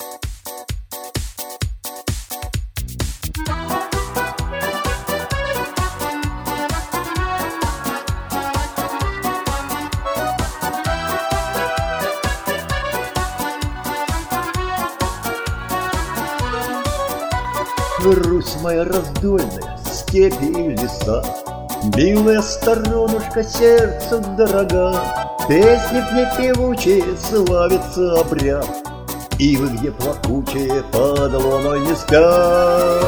Русь моя раздольная, степи и леса, милая сторонушка, сердцу дорога. Песни в ней певучие, славится обряд, ивы, где плакучие, под луной не спят.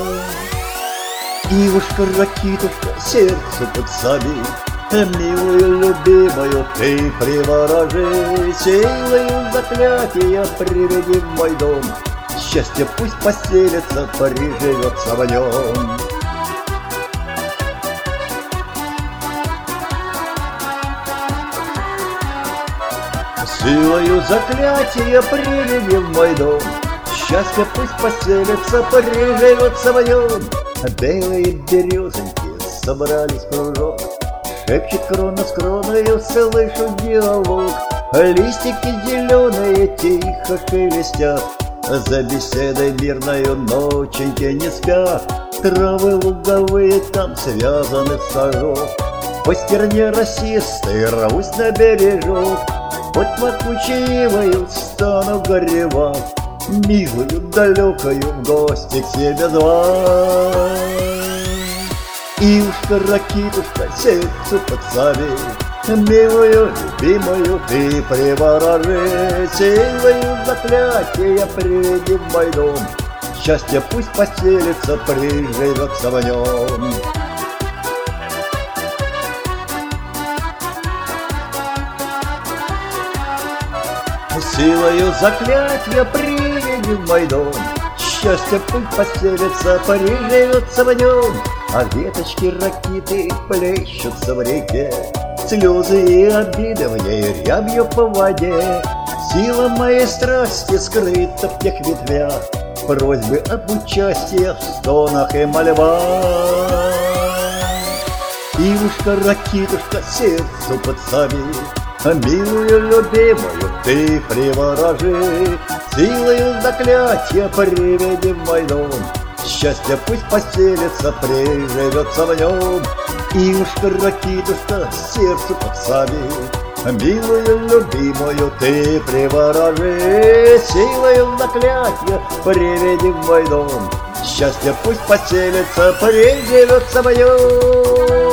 Ивушка, ракитушка, сердцу подсоби, милую, любимую, ты приворожи. Силою заклятия приведи в мой дом, счастье пусть поселится, приживется в нем. Силою заклятия приведи в мой дом, счастье пусть поселится, приживется в нем. Белые березоньки собрались в кружок, шепчет крона с кроною, слышу диалог. Листики зеленые тихо шелестят, за беседой мирною ноченьки не спят. Травы луговые там связаны в сажок, по стерне росистой рвусь на бережок. Под плакучею стану горевать, милую далекою в гости к себе звать. Ивушка, ракитушка, сердцу подсоби, милую, любимую, ты приворожи. Силою заклятия приведи в мой дом, счастье пусть поселится, приживется в нем. Силою заклятия приведи в мой дом, счастье пусть поселится, приживется в нем. А веточки ракиты плещутся в реке, слезы и обиды в ней рябью по воде. Сила моей страсти скрыта в тех ветвях, просьбы об участии в стонах и мольбах. Ивушка, ракитушка, сердцу подсоби, милую, любимую, ты приворожи. Силою заклятия приведи в мой дом, счастье пусть поселится, приживется в нем. Ивушка, ракитушка, сердцу подсоби, милую, любимую, ты приворожи. Силою заклятия приведи в мой дом, счастье пусть поселится, приживется в нем.